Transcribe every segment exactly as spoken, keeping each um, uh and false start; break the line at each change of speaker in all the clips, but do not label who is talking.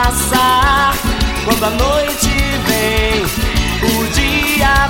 passar. Quando a noite vem, o dia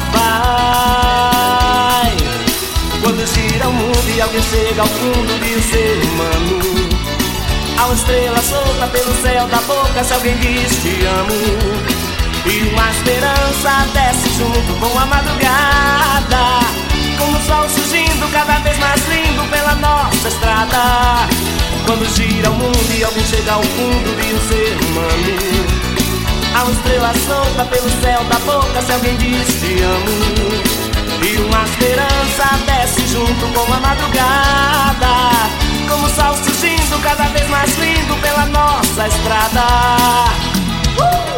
vai. Quando gira o mundo e alguém chega ao fundo de um ser humano, há uma estrela solta pelo céu da boca se alguém diz te amo. E uma esperança desce junto com a madrugada, como o sol surgindo cada vez mais lindo pela nossa estrada. Quando gira o mundo e alguém chega ao fundo de um ser humano, há uma estrela solta pelo céu da boca se alguém diz te amo. E uma esperança desce junto com a madrugada, como o sol surgindo cada vez mais lindo pela nossa estrada. uh!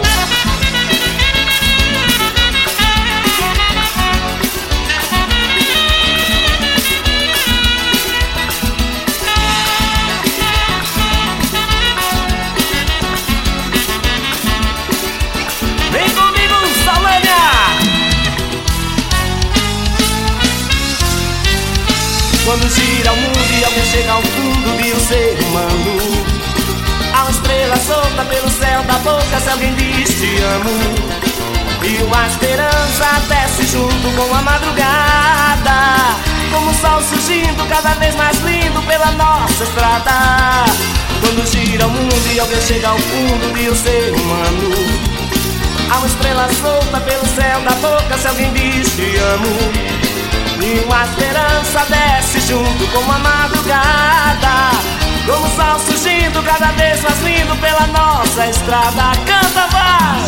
Quando gira o mundo e alguém chega ao fundo de um ser humano, há uma estrela solta pelo céu da boca se alguém diz te amo. E uma esperança desce junto com a madrugada, como o sol surgindo cada vez mais lindo pela nossa estrada. Quando gira o mundo e alguém chega ao fundo de um ser humano, há uma estrela solta pelo céu da boca se alguém diz te amo. E uma esperança desce junto com a madrugada, como o sol surgindo cada vez mais lindo pela nossa estrada. Canta, vai!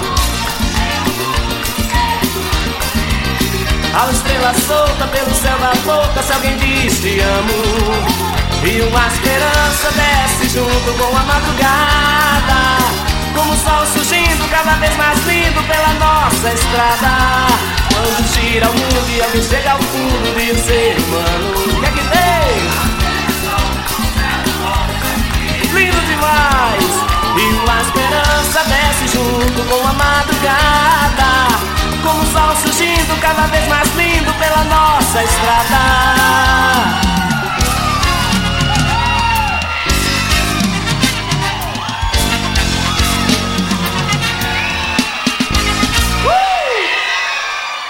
Há uma estrela solta pelo céu da boca se alguém diz te amo. E uma esperança desce junto com a madrugada, como o sol surgindo cada vez mais lindo pela nossa estrada. Quando gira o mundo e alguém chega ao fundo de um ser humano, o que é que tem? Lindo demais! E uma esperança desce junto com a madrugada, como o sol surgindo cada vez mais lindo pela nossa estrada.